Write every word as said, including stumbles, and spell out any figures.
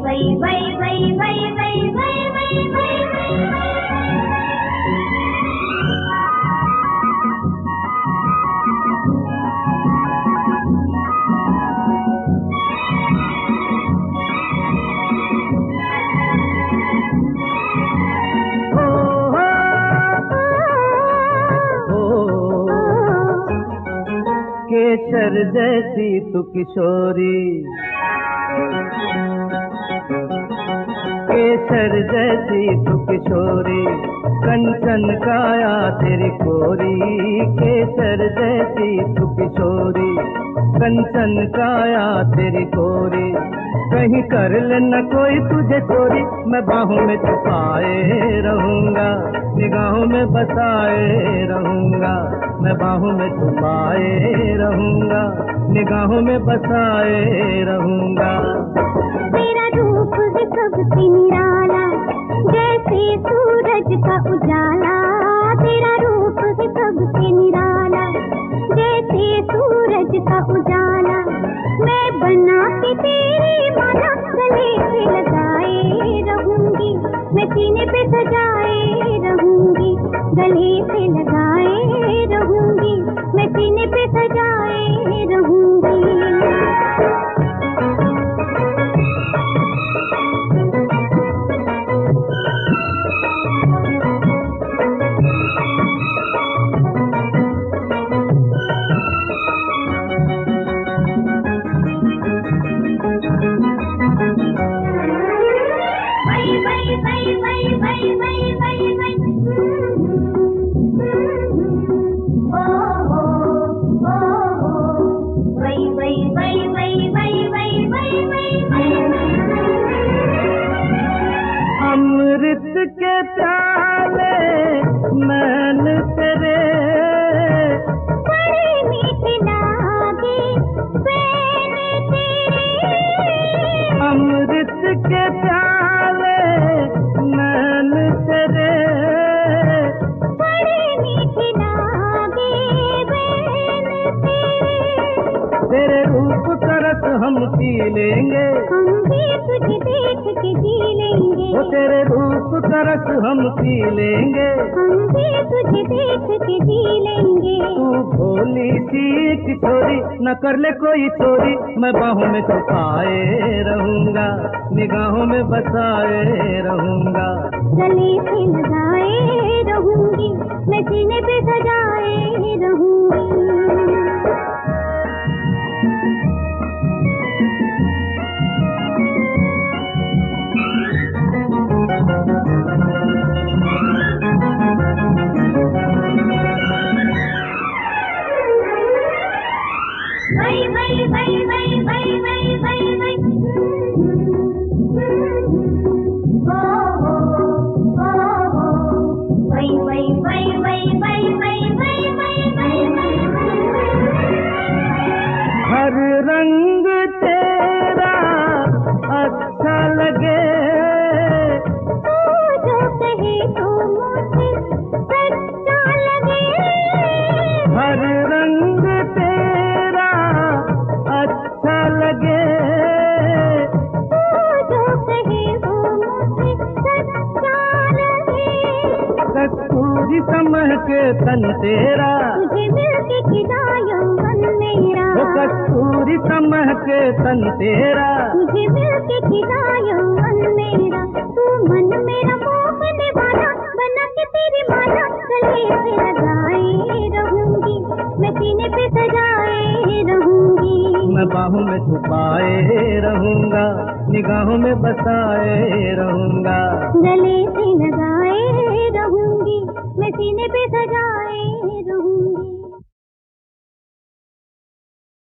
वही वही वही वही वही वही वही वही केसर जैसी तू किशोरी, केसर जैसी तू किशोरी, कंचन काया तेरी कोरी। केसर जैसी तू किशोरी, कंचन काया तेरी कोरी। कहीं कर ले न कोई तुझे चोरी, मैं बाहों में छुपाए रहूंगा, निगाहों में बसाए रहूंगा। मैं बाहों में छुपाए रहूंगा, निगाहों में बसाए रहूंगा। तेरा रूप है सबसे निराला, जैसे सूरज का उजाला। तेरा रूप है सबसे निराला, जैसे सूरज का उजाला। मैं बना के तेरी माला गले से लगाए रहूंगी, मैं सीने पे सजाए रहूंगी, गले से लगाए रहूंगी, मैं सीने पे सजाए रहूंगी। अमृत के प्याले मैन तेरे, बड़े मीठे लागे बैन तेरे। अमृत के प्याले मैन तेरे, बड़े मीठे लागे बैन तेरे। तेरे रूप का रस हम पी लेंगे, हम भी तुझे देख के जी लेंगे। वो तेरे रूप का रस हम पी लेंगे, हम भी तुझे देख के जी लेंगे। तू भोली सी किशोरी, न कर ले कोई चोरी। मैं बाहों में छुपाए रहूंगा, निगाहों में बसाए रहूंगा। गले से लगाए रहूंगी, मैं सीने पे सजाए रहूंगी। वही वही वही वही वही वही वही वही ओ ओ ओ वही वही वही वही वही वही वही वही हर रंग तेरा अच्छा लगे, तू जो कहे तो मुझे सच्चा लगे। हर रंग तेरा अच्छा लगे, तू जो कहे वो मुझे सच्चा लगे। कस्तूरी समझ के तन तेरा, तुझे मिलके खिला यौवन मेरा। वो कस्तूरी समझ के तन तेरा, तुझे मिलके खिला यौवन मेरा। तू मन मेरा मोहने वाला, बना के तेरी माला गले से लगाए रहूंगी, मैं सीने पे सजाए रहूंगी। मैं बाहों में छुपाए रहूंगा, निगाहों में बसाए रहूंगा। गले से लगाए रहूंगी, मैं सीने पे सजाए रहूंगी।